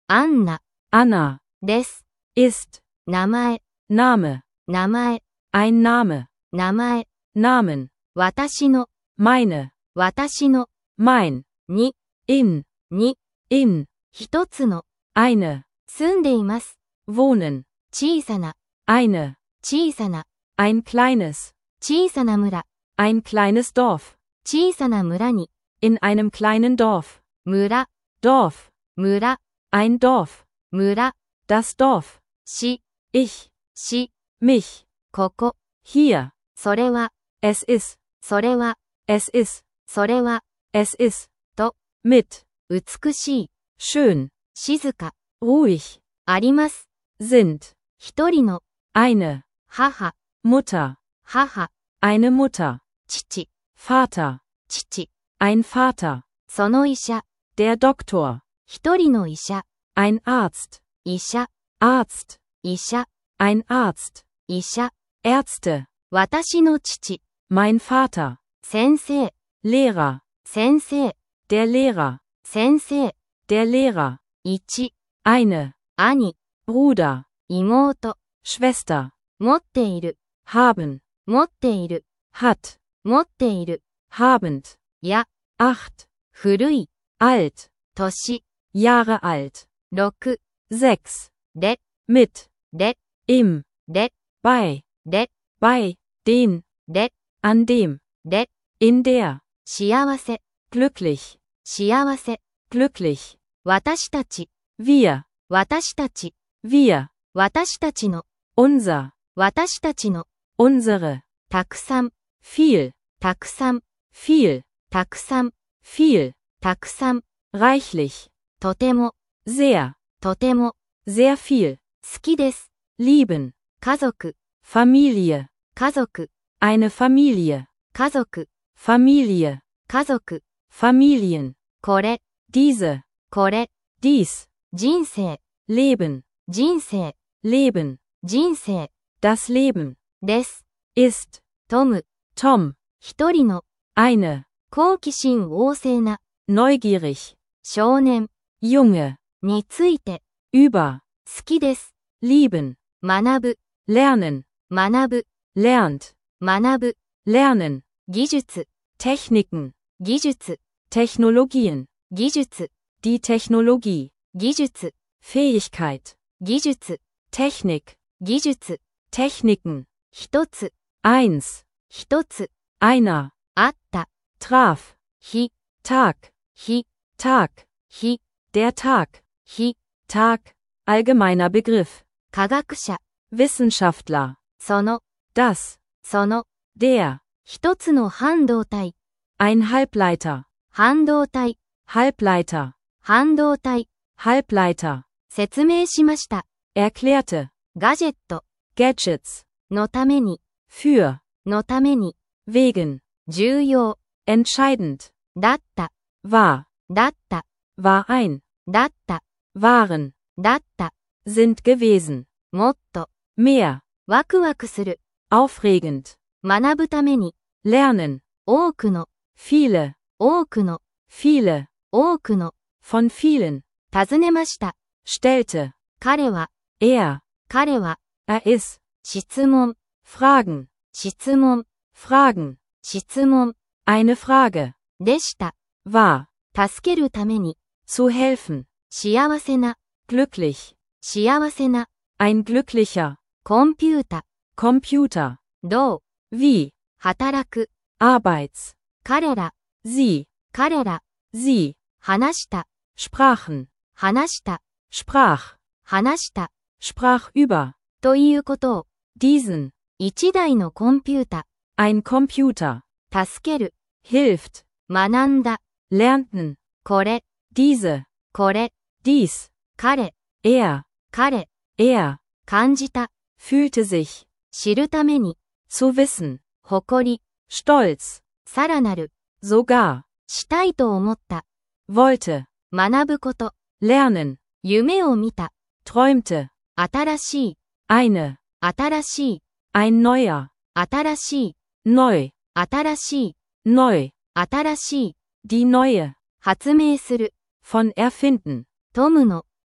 アンナ Anna です。 ist 名前 Name, 名前 ein Name, 名前 Namen, 私の meine, 私の mein, に in, に in, 一つの eine, 住んでいます。 wohnen, 小さな eine, 小さな ein kleines, 小さな村 ein kleines Dorf, 小さな村に in einem kleinen Dorf, 村 Dorf, 村 ein Dorf, 村 das Dorf, し ich, し mich, ここ hier, それは es ist, それは es ist, それは es ist, と mit, 美しい schön, 静か ruhig, あります。 sind, 一人の eine, 母 Mutter, 母 eine Mutter, 父 Vater, 父 ein Vater, その医者 der Doktor, 一人の医者 ein Arzt, 医者 Arzt, 医者 ein Arzt, 医者 Ärzte, 私の父 mein Vater, 先生 Lehrer, 先生 der Lehrer, 先生 der Lehrer, 一 eine, 兄 Bruder, 妹 Schwester, 持っている haben, 持っている hat, 持っている habend, や acht, 古い alt, 年 Jahre alt, 6 sechs, で mit, で im, で bei, で bei, den, で an dem, で in der, 幸せ glücklich, 幸せ glücklich, 私たち wir, 私たち wir, 私たちの unser, 私たちの unsere, たくさん viel, たくさん viel, たくさん viel, たくさん reichlich, とても sehr, とても sehr viel, 好きです lieben, 家族 Familie, 家族 eine Familie, 家族 Familie, 家族 Familien, これ diese, これ dies, 人生 Leben, 人生 Leben, 人生 das Leben, です ist, トム Tom, 一人の eine, 好奇心旺盛な neugierig, 少年 Junge, について über, 好きです lieben, 学ぶ lernen, 学ぶ lernt, 学ぶ lernen, 技術 Techniken, 技術 Technologien, 技術 die Technologie, 技術 Fähigkeit, 技術 Technik, 技術 Techniken, 一つ eins, 一つ einer, あった traf, 日 Tag, 日 Tag, 日 der Tag, 日 Tag, allgemeiner Begriff, 科学者 Wissenschaftler, その das, その der, 一つの半導体 ein Halbleiter, 半導体 Halbleiter, 半導体 Halbleiter, 説明しました erklärte, ガジェット Gadgets, のために für, のために wegen, 重要 entscheidend, だった war, だった war ein, だった waren, だった sind gewesen, もっと mehr, ワクワクする aufregend, 学ぶために lernen, 多くの viele, 多くの viele, 多くの von vielen, 尋ねました stellte, 彼は er, 彼は ist, 質問 fragen, 質問 fragen, 質問 eine Frage, でした war, 助けるために zu helfen, 幸せな glücklich, 幸せな ein glücklicher, コンピュータ Computer, どう wie, 働く Arbeits, 彼ら sie, 彼ら sie, 話した sprachen, 話した sprach, 話した sprach über, ということを diesen, 一台のコンピュータ ein Computer, 助ける hilft, 学んだ lernten, これ diese, これ dies, 彼 er, 彼 er, 感じた fühlte sich, 知るために zu wissen, 誇り stolz, さらなる sogar, したいと思った wollte, 学ぶこと lernen, 夢を見た träumte, 新しい eine, 新しい ein neuer, 新しい neu, 新しい neu, 新しい die neue, 発明する von erfinden, トムの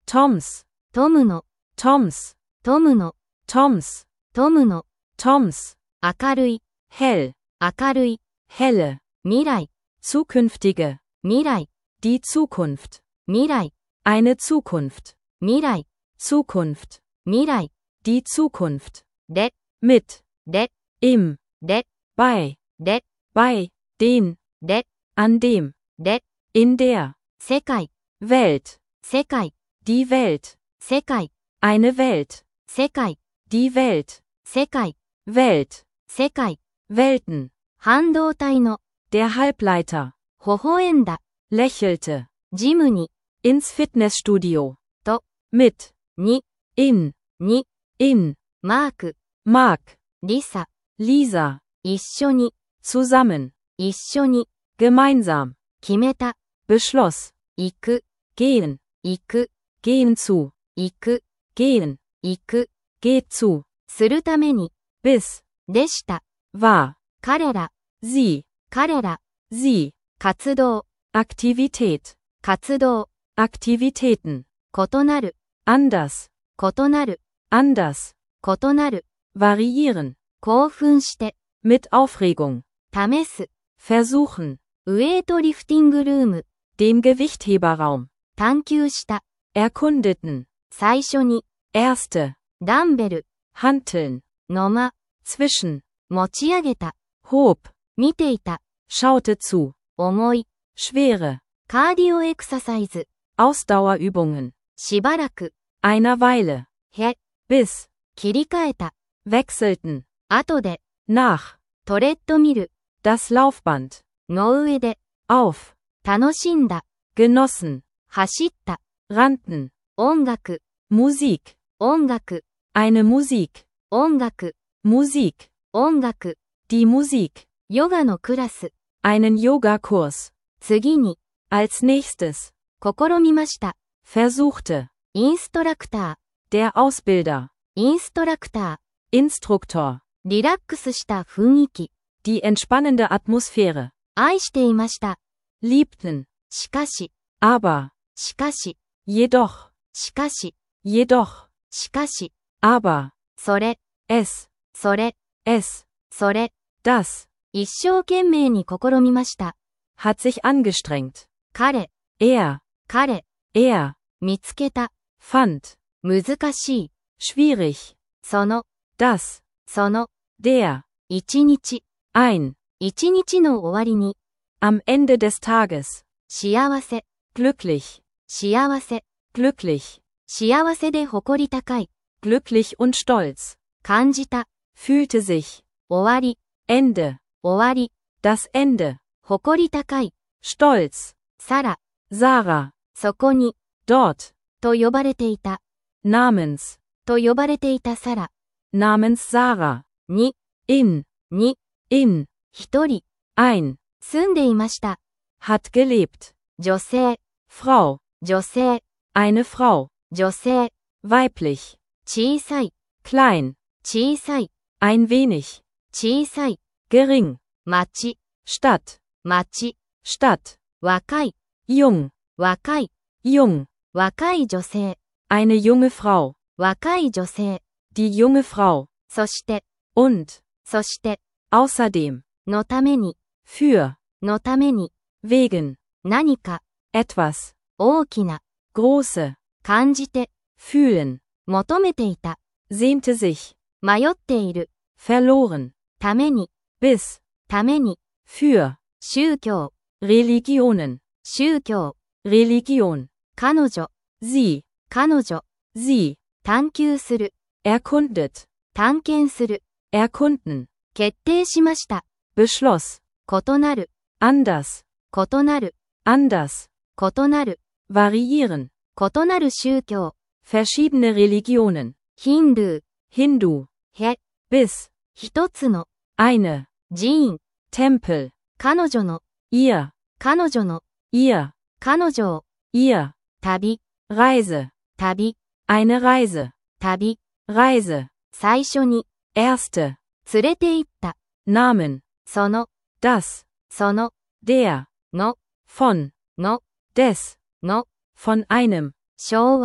Toms, トムの、 Toms, トムの、 Toms, トムの、 Toms, 明るい、 hell, 明るい、 helle, 未来、 zukünftige, 未来、 die Zukunft, 未来、 eine Zukunft, 未来、 Zukunft, 未来、 die Zukunft, で、 mit, で、 im, で、 bei, で、 bei, den, で、 an dem, で、 in der, 世界、 Welt, 世界、 die Welt, 世界、 eine Welt, 世界、 die Welt, 世界、 Welt, 世界、 Welten, 半導体の、 der Halbleiter, 微笑んだ、 lächelte, ジムに、 ins Fitnessstudio, と、 mit, に、 in, に、 in, マーク、 Mark, リサ、 Lisa, 一緒に、 zusammen, 一緒に、 gemeinsam, 決めた、 beschloss, 行く、 gehen, 行く、 gehen zu, 行く、 gehen, 行く、 geht zu, するために、 bis, でした。 war, 彼ら、 sie, 彼ら、 sie, 活動、 Aktivität, 活動、 Aktivitäten, 異なる、 anders, 異なる、 anders, 異なる、 variieren, 興奮して、 mit Aufregung, 試す、 versuchen, ウェイトリフティングルーム、 dem Gewichtheberraum, 探求した、 erkundeten, 最初に、 erste, ダンベル、 hanteln, の間、 zwischen, 持ち上げた、 hob, 見ていた、 schaute zu, 重い、 schwere, カーディオエクササイズ、 Ausdauerübungen, しばらく、 einer Weile, へ、 bis, 切り替えた、 wechselten, 後で、 nach, トレッドミル、 das Laufband, の上で、 auf, 楽しんだ、 genossen, 走った、 rannten, 音楽、 Musik, 音楽、 eine Musik, 音楽、 Musik, 音楽、 die Musik, ヨガのクラス、 einen Yogakurs, 次に、 als nächstes, 試みました、 versuchte, インストラクタ der Ausbilder, ー、インストラクタ Instruktor, ー、リラックスした雰囲気、 die entspannende Atmosphäre, 愛していました。 liebten, しかし、 aber, しかし、 jedoch, しかし、 jedoch, しかし、 aber, それ、 es, それ、 es, それ、 das, 一生懸命に試みました。 hat sich angestrengt, 彼、 er, 彼、 er, 見つけた、 fand, 難しい、 schwierig, その、 das, その、 der, 一日、 ein, 一日の終わりに、 am Ende des Tages, 幸せ、 glücklich, 幸せ、 glücklich, 幸せで誇り高い、 glücklich und stolz, 感じた、 fühlte sich, 終わり、 Ende, 終わり、 das Ende, 誇り高い、 stolz, サラ、 Sarah, そこに、 dort, と呼ばれていた、 namens, と呼ばれていたサラ、 namens Sarah, に、 in, に、 in, 一人、 ein, 住んでいました。 hat gelebt, 女性、 Frau, 女性、 eine Frau, 女性、 weiblich, 小さい、 klein, 小さい、 ein wenig, 小さい、 gering, 町、 Stadt, 町、 Stadt, 若い、 jung, 若い、 jung, 若い女性、 eine junge Frau, 若い女性、 die junge Frau, そして、 und, そして、 außerdem, のために、 für, のために、 wegen, 何か、 etwas, 大きな、 große, 感じて、 fühlen, 求めていた、 sehnte sich, 迷っている、 verloren, ために、 bis, ために、 für, 宗教、 Religionen, 宗教、 Religion, 彼女、 sie, 彼女、 sie, 探求する、 erkundet, 探検する、 erkunden, 決定しました。 beschloss, 異なる、 anders, 異なる、 anders, 異なる、 variieren, 異なる宗教、 verschiedene Religionen, ヒンドゥー、 Hindu, へ、 bis, 一つの、 eine, 寺院、 Tempel, 彼女の、 ihr, 彼女の、 ihr, 彼女を、 ihr, 旅、 Reise, 旅、 eine Reise, 旅、 Reise, 最初に、 erste, 連れて行った、 Namen, その、 das, その、 der, の、 von, の、 des, の、 von einem, 昭和、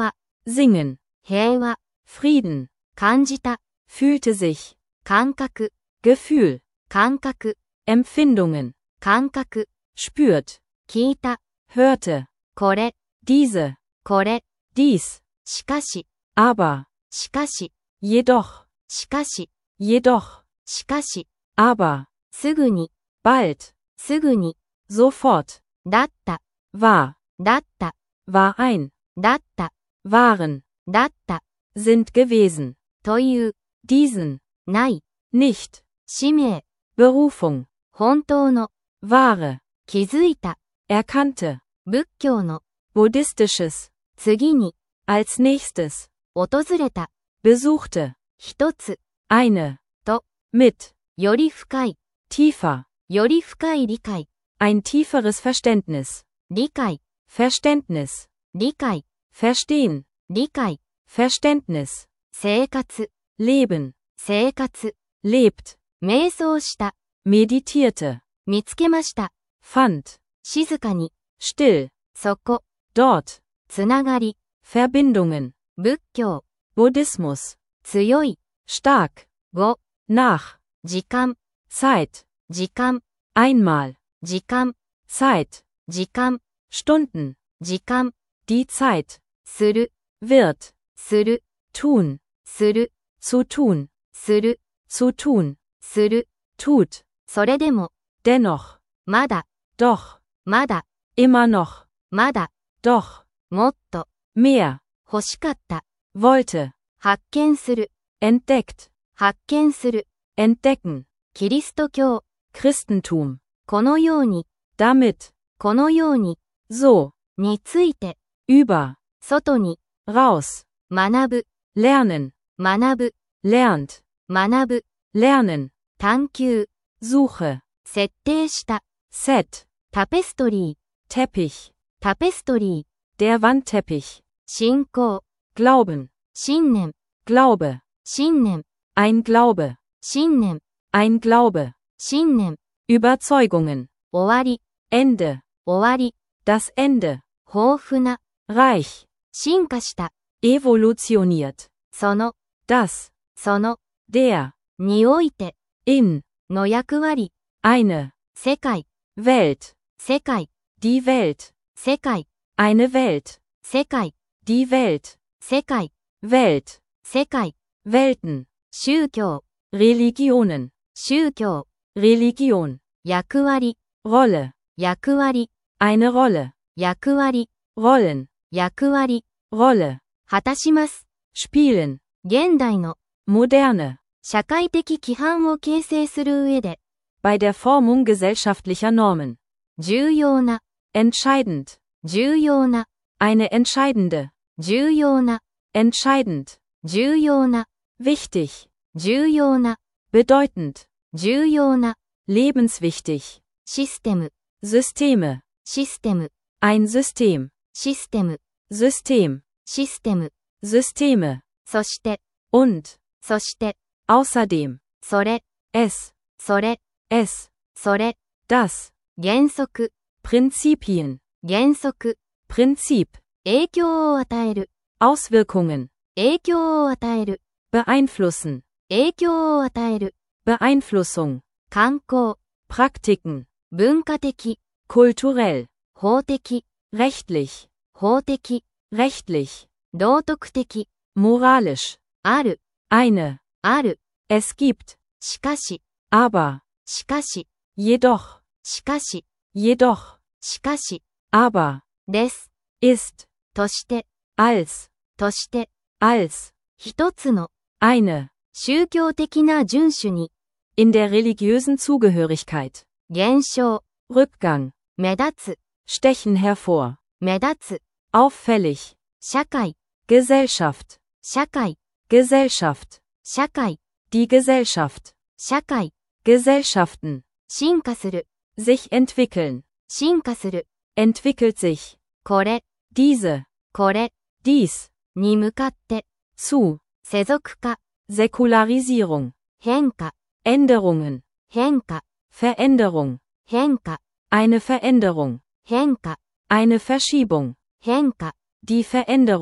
singen, 平和、 Frieden, 感じた、 fühlte sich, 感覚、 Gefühl, 感覚、 Empfindungen, 感覚、 spürt, 聞いた、 hörte, これ、 diese, これ、 dies, しかし、 aber, しかし、 jedoch, しかし、 jedoch, しかし、 aber, すぐに、 bald, すぐに、 sofort, だった、 war, だった、 war ein, だった、 waren, だった、 sind gewesen, という、 diesen, ない、 nicht, 使命、 Berufung, 本当の、 wahre, 気づいた、 erkannte, 仏教の、 buddhistisches, 次に、 als nächstes, 訪れた、 besuchte, 一つ、 eine, と、 mit, より深い、 tiefer, より深い理解、 ein tieferes Verständnis, 理解、 Verständnis, 理解、 verstehen, 理解、 Verständnis, 生活、 leben, 生活、 lebt, 瞑想した、 meditierte, 見つけました、 fand, 静かに、 still, そこ、 dort, つながり、 Verbindungen, 仏教、 Buddhismus, 強い、 stark, 語、 nach, 時間、 Zeit, 時間、 einmal, 時間、 Zeit, 時間、 Stunden, 時間、 die Zeit, する、 wird, する、 tun, する、 zu tun, する、 zu tun, する、 tut, それでも、 dennoch, まだ、 doch, まだ、 immer noch, まだ、 doch, もっと、 mehr, 欲しかった、 wollte, 発見する、 entdeckt, 発見する、 entdecken, キリスト教、 Christentum, このように、 damit, このように、 so, について、 über, 外に、 raus, 学ぶ、 lernen, 学ぶ、 lernt, 学ぶ、 lernen, 探求、 suche, 設定した、 set, タペストリー、 Teppich, タペストリー、 der Wandteppich, 信仰、 Glauben, 信念、 Glaube, 信念、 ein Glaube, 信念、 ein Glaube, 信念、 Überzeugungen, 終わり、 Ende, 終わり、 das Ende, 豊富な、 reich, 進化した、 evolutioniert, その、 das, その、 der, において、 in, の役割、 eine, 世界、 Welt, 世界、 die Welt, 世界、 eine Welt, 世界、 die Welt, 世界、 Welt, 世界、 Welten, 宗教、 Religionen, 宗教、 Religion, 役割、 Rolle, 役割、 eine Rolle, 役割、 Rollen, 役割、 Rolle, 果たします。 spielen, 現代の moderne, 社会的規範を形成する上で bei der Formung gesellschaftlicher Normen, 重要な、 entscheidend, 重要な、 eine entscheidende, 重要な、 entscheidend, 重要な、 wichtig, 重要な、 bedeutend, 重要な、 lebenswichtig, システム、 Systeme, システム、 ein System, システム、 System, システム、 Systeme, そして、 und, そして、 außerdem, それ、 es, それ、 es, それ、 das, 原則、 Prinzipien, 原則、 Prinzip, 影響を与える、 Auswirkungen, 影響を与える、 beeinflussen, 影響を与える、 Beeinflussung, 観光、 Praktiken, 文化的、 kulturell, 法的、 rechtlich, 法的、 rechtlich, 道徳的、 moralisch, ある、 eine, ある、 es gibt, しかし、 aber, しかし、 jedoch, しかし、 jedoch, しかし、 aber, です、 ist, として、 als, として、 als, 一つの、 eine, 宗教的な遵守に、 in der religiösen Zugehörigkeit, 減少、 Rückgang, 目立つ、 stechen hervor, 目立つ、 auffällig, 社会、 Gesellschaft, 社会、 Gesellschaft, 社会、 die Gesellschaft, 社会、 Gesellschaften, 進化する、 sich entwickeln, 進化する、 entwickelt sich, これ、 diese, これ、 dies, に向かって、 zu, 世俗化、 Säkularisierung, 変化、 Änderungen, 変化、 Veränderung, 変化、 eine Veränderung, 変化、 eine Verschiebung, 変化、 die Veränderung,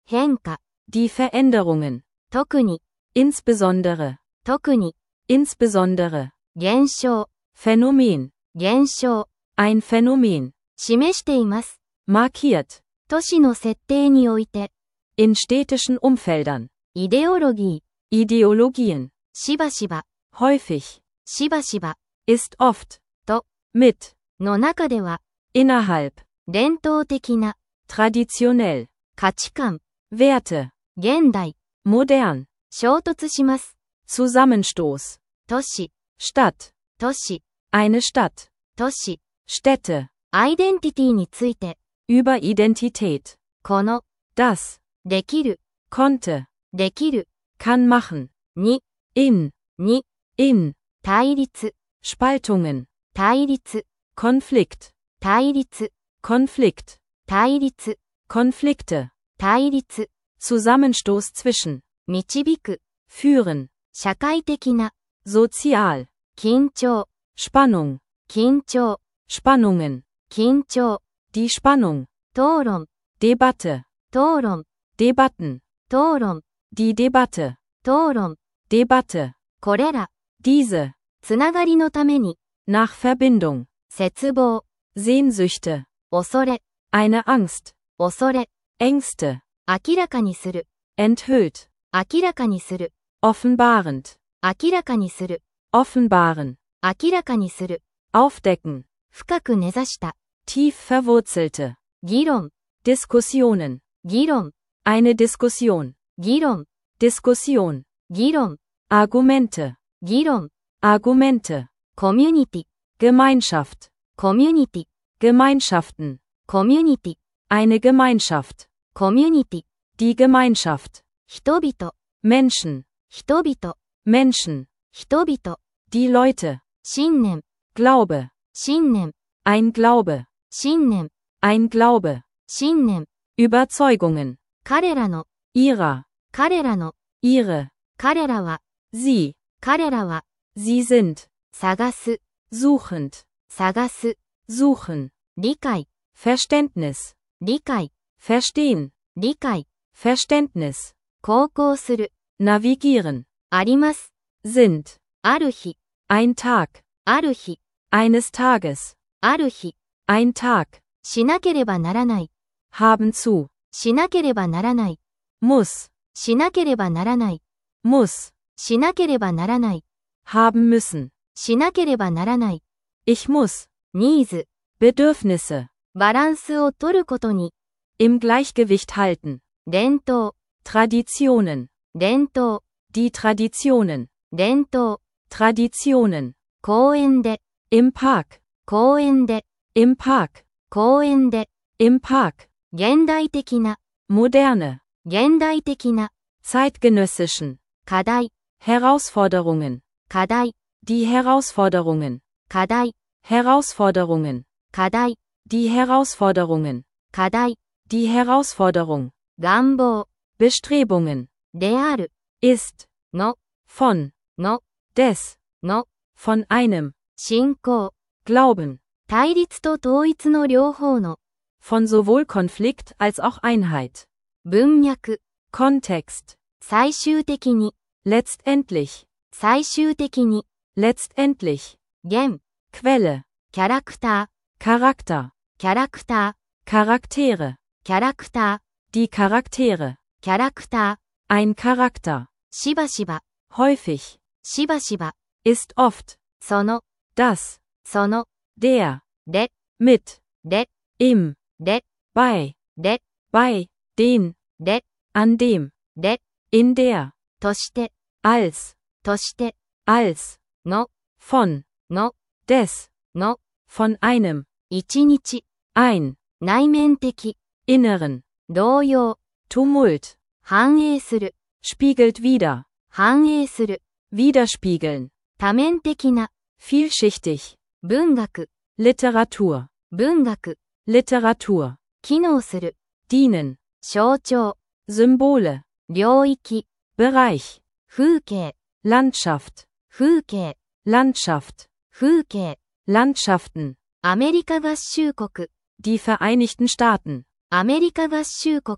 変化、 Die Veränderungen. 特に、 Insbesondere. 特に、 Insbesondere. 現象、 Phänomen. 現象、 Ein Phänomen. 示しています。 Markiert. 都市の設定において、 In städtischen Umfeldern. イデオロギー、 Ideologien. しばしば、 Häufig. しばしば、 Ist oft. と、 Mit. の中では、 Innerhalb. 伝統的な、 Traditionell. 価値観、 Werte. 現代、 Modern. 衝突します。 Zusammenstoß. 都市、 Stadt. 都市、 Eine Stadt. 都市、 Städte. アイデンティティについて、 Über Identität. この、 Das. できる、 Konnte. できる、 Kann machen. に、 In. に、 In. 対立、 Spaltungen. 対立、 Konflikt. 対立、 Konflikt. 対立、 Konflikte. 対立、 Zusammenstoß zwischen. 導く、 Führen. 社会的な、 Sozial. 緊張、 Spannung. 緊張、 Spannungen. 緊張、 Die Spannung. 討論、 Debatte. 討論、 Debatten. 討論、 Die Debatte. 討論、 Debatte. これら、 Diese. つながりのために、 Nach Verbindung. 絶望、 Sehnsüchte. 恐れ、 Eine Angst. 恐れ、 Ängste. 明らかにする、 Enthüllt. 明らかにする、 Offenbarend. 明らかにする、 Offenbaren. 明らかにする、 Aufdecken. 深く根ざした、 Tief verwurzelte. 議論、 Diskussionen. 議論、 Eine Diskussion. 議論、 Diskussion. 議論、 Argumente. 議論、 Argumente. コミュニティ、 Gemeinschaft. コミュニティ、 Gemeinschaften. コミュニティ、 Eine Gemeinschaft. コミュニティ、 Die Gemeinschaft. 人々、 Menschen. 人々、 Menschen. 人々、 Die Leute. 信念、 Glaube. 信念、 Ein Glaube. 信念、 Ein Glaube. 信念、 Überzeugungen. 彼らの、 Ihrer. 彼らの、 Ihre. 彼らは、 Sie. 彼らは、 Sie sind. 探す、 Suchend. 探す、 Suchen. 理解、 Verständnis. 理解、 Verstehen. 理解、 Verständnis. 航行する、 Navigieren. あります、 Sind. ある日、 Ein Tag. ある日、 Eines Tages. ある日、 Ein Tag. しなければならない、 Haben zu. しなければならない、 Muss. しなければならない、 Muss. しなければならない、 Haben müssen. しなければならない、 Ich muss. ニーズ、 Bedürfnisse. バランスを取ることに、 Im Gleichgewicht halten. 伝統、 Traditionen. 伝統、 Die Traditionen. 伝統、 Traditionen. 公園で、 Im Park. 公園で、 Im Park. 公園で、 Im Park. 現代的な、 Moderne. 現代的な、 Zeitgenössischen. 課題、 Herausforderungen. 課題、 Die Herausforderungen. 課題、 Herausforderungen. 課題、 Die Herausforderungen. 課題、 Die Herausforderung. 願望、 Bestrebungen. である、 Ist. の、 Von. の、 Des. の、 Von einem. 信仰、 Glauben. 対立と統一の両方の、 Von sowohl Konflikt als auch Einheit. 文脈、 Kontext. 最終的に、 Letztendlich. 最終的に、 Letztendlich. 原、 Quelle. キャラクタ Charakter. ー、キャラクタ Charaktere. ー、キャラクタ Die Charaktere. ー、キャラクタ Ein Charakter. ー、しばしば、 Häufig. しばしば、 Ist oft. その、 Das. その、 Der. で、 Mit. で、 Im. で、 Bei. で、 Bei. Den. で、 An dem. で、 In der. として、 Als. として、 Als. の、 Von. の、 Des. の、 Von einem. 一日、 Ein. 内面的、 Inneren. 動揺、 Tumult. 反映する、 Spiegelt wider. 反映する、 Widerspiegeln. 多面的な、 Vielschichtig. 文学、 Literatur. 文学、 Literatur. 機能する、 Dienen. 象徴、 Symbole. 領域、 Bereich. 風景、 Landschaft. 風景、 Landschaft. 風景、 Landschaften. アメリカ合衆国、 Die Vereinigten Staaten. アメリカ合衆国、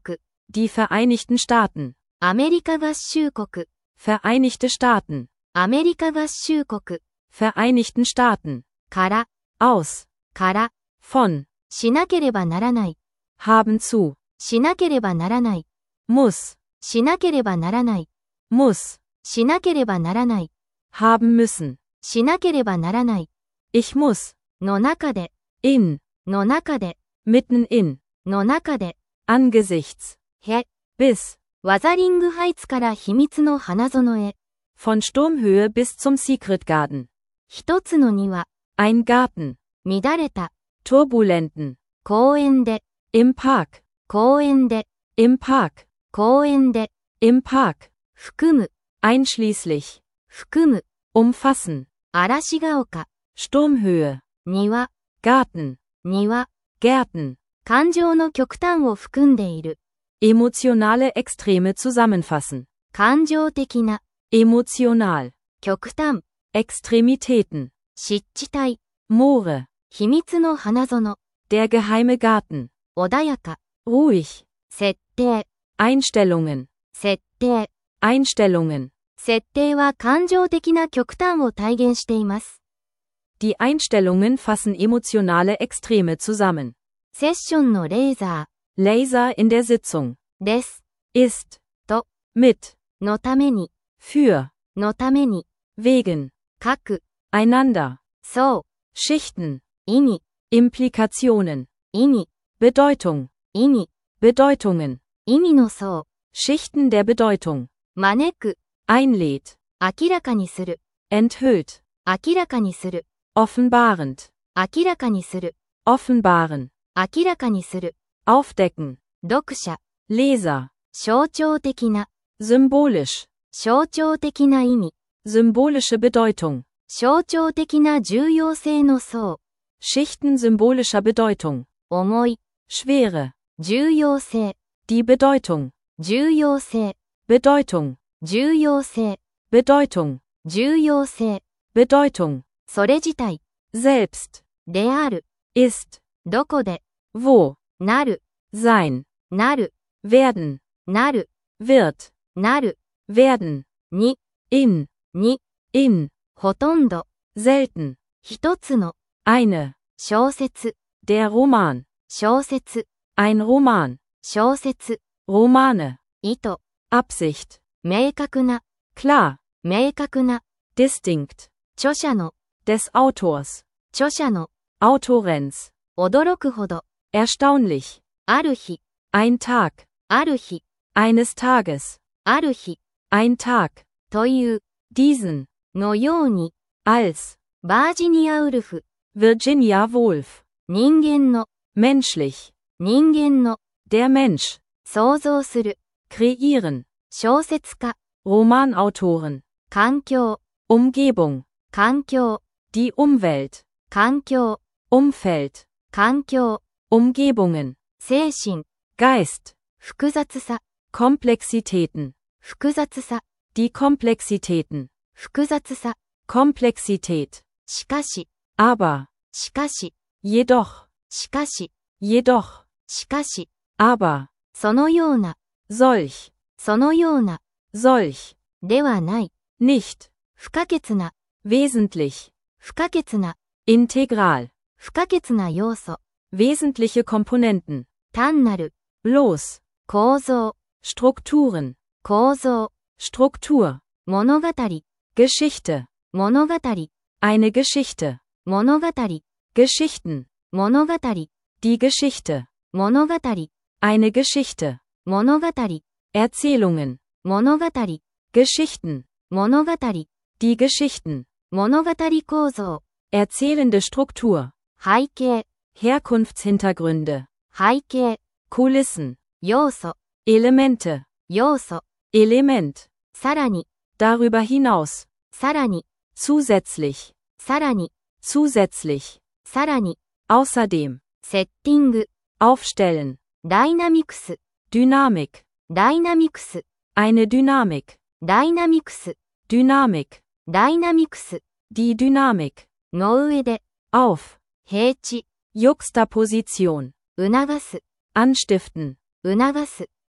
Die Vereinigten Staaten. アメリカ合衆国。 Vereinigte Staaten. アメリカ合衆国。 Vereinigten Staaten. から、 Aus. から、 Von. しなければならない。 Haben zu. しなければならない。 Muss. しなければならない。 Muss. しなければならない。 Haben müssen. しなければならない。 Ich muss. の中で、 In. の中で、 Mitten in. の中で、 Angesichts. へ、 Bis. ワザリングハイツから秘密の花園へ。 Von Sturmhöhe bis zum Secret Garden. 一つの庭、 Ein Garten. 乱れた、 Turbulenten. 公園で、 Im Park. 公園で、 Im Park. 公園で、 Im Park. 含む、 Einschließlich. 含む、 Umfassen. 嵐が丘、 Sturmhöhe. 庭、 Garten. 庭、 Gärten. 感情の極端を含んでいる。 Emotionale Extreme zusammenfassen. 感情的な、 Emotional. 極端、 Extremitäten. 湿地帯、 Moore. 秘密の花園、 Der geheime Garten. 穏やか、 Ruhig. 設定、 Einstellungen. 設定。 Einstellungen. 設定は感情的な極端を体現しています。 Die Einstellungen fassen emotionale Extreme zusammen. セッションのレーザ Laser in der Sitzung. ーです。 Ist. To. Mit. のために、 Für. のために、 Wegen. 書く、 Einander. そう、 Schichten. 意味、 Implikationen. 意味、 Bedeutung. 意味、 Bedeutungen. 意味の層、 Schichten der Bedeutung. 招く、 Einlädt. 明らかにする、 Enthüllt. 明らかにする、 Offenbarend. 明らかにする、 Offenbaren. 明らかにする、 Aufdecken. 読者、 Leser. 象徴的な、 Symbolisch. 象徴的な意味、 Symbolische Bedeutung. 象徴的な重要性の層、 Schichten symbolischer Bedeutung. 重い、 Schwere. 重要性、 Die Bedeutung. 重要性、 Bedeutung. 重要性、 Bedeutung. 重要性、 Bedeutung. それ自体、 Selbst. である、 Ist. どこで、 Wo. なる、 Sein. なる、 Werden. なる、 Wird. なる、 Werden. に、 In. に、 In. ほとんど、 Selten. 一つの、 Eine. 小説、 Der Roman. 小説、 Ein Roman. 小説、 Romane. 意図、 Absicht. 明確な、 Klar. 明確な、 Distinkt. 著者の、 Des Autors. 著者の、 Autorens. 驚くほど、 Erstaunlich. ある日、 Ein Tag. ある日、 Eines Tages. ある日、 Ein Tag. という、 Diesen. のように、 Als. バージニア・ウルフ、 Virginia Woolf. 人間の、 Menschlich. 人間の、 Der Mensch. 想像する、 Kreieren. 小説家、 Romanautoren. 環境、 Umgebung. 環境、 Die Umwelt. 環境、 Umfeld. 環境、 Umgebungen. 精神、 Geist. 複雑さ、 Komplexitäten. 複雑さ、 Die Komplexitäten. 複雑さ、 Komplexität. しかし、 Aber. しかし、 Jedoch. しかし、 Jedoch. しかし、 Aber. そのような、 Solch. そのような、 Solch. ではない、 Nicht. 不可欠な、 Wesentlich. 不可欠な、 Integral. 不可欠な要素、 Wesentliche Komponenten. 単なる、 Bloß. 構造、 Strukturen. 構造、 Struktur. 物語、 Geschichte. 物語、 Eine Geschichte. 物語、 Geschichten. 物語、 Die Geschichte. 物語、 Eine Geschichte. 物語、 Erzählungen. 物語、 Geschichten. 物語、 Die Geschichten. 物語構造、 Erzählende Struktur. 背景、 Herkunftshintergründe. 背景、 Kulissen. 要素、 Elemente. 要素、 Element. さらに、 Darüber hinaus. さらに、 Zusätzlich. さらに、 Zusätzlich. さらに、 Außerdem. セッティング、 Aufstellen. ダイナミクス、 Dynamik. ダイナミクス、 Eine Dynamik. ダイナミクス、 Dynamik. ダイナミクス、 Die Dynamik. の上で、 Auf. 平地、 Juxtaposition. 促す、 Anstiften. 促す、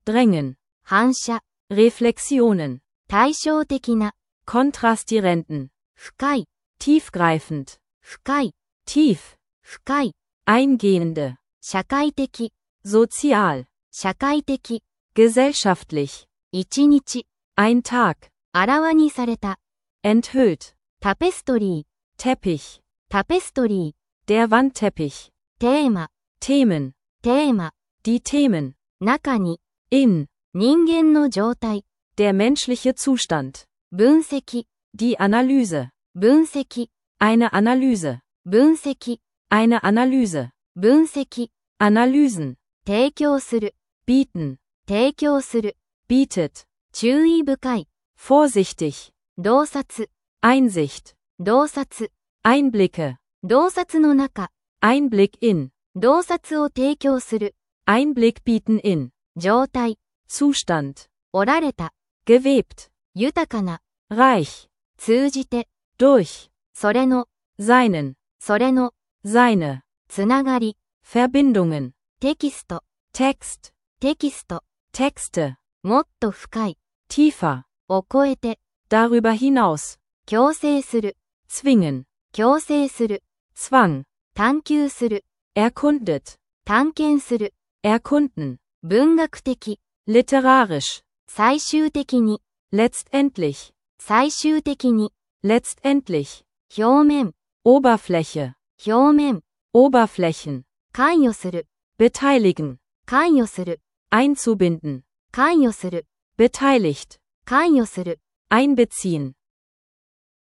Drängen, 反射、 Reflexionen, 対照的な、 Kontrastirenten, 深い、 tiefgreifend, 深い、 tief, 深い、 eingehende, 社会的、 sozial, 社会的、 gesellschaftlich, 一日、 ein Tag, あらわにされた、 enthüllt, タペストリー、 Teppich, タペストリー、 der Wandteppich, テーマ、 Themen, テーマ、 die Themen, 中に、 in, 人間の状態、 der menschliche Zustand, 分析、 die Analyse, 分析、 eine Analyse, 分析、 eine Analyse, 分析、 Analysen, 提供する、 bieten, 提供する、 bietet, 注意深い、 vorsichtig, 洞察、 Einsicht, 洞察、 Einblicke, 洞察の中、 Einblick in, 洞察を提供する、 Einblick bieten in, 状態、 Zustand, おられた、 gewebt, 豊かな、 reich, 通じて、 durch, それの、 seinen, それの、 seine, つながり、 Verbindungen, テキスト、 Text, テキスト、 Texte, もっと深い、 tiefer, を超えて、 darüber hinaus, 強制する、 zwingen, 強制する、 Zwang, 探求する、 erkundet, 探検する、 erkunden, 文学的、 literarisch, 最終的に、 letztendlich, 最終的に、 letztendlich, 表面、 Oberfläche, 表面、 Oberflächen, 関与する、 beteiligen, 関与する、 einzubinden, 関与する、 beteiligt, 関与する、 einbeziehen,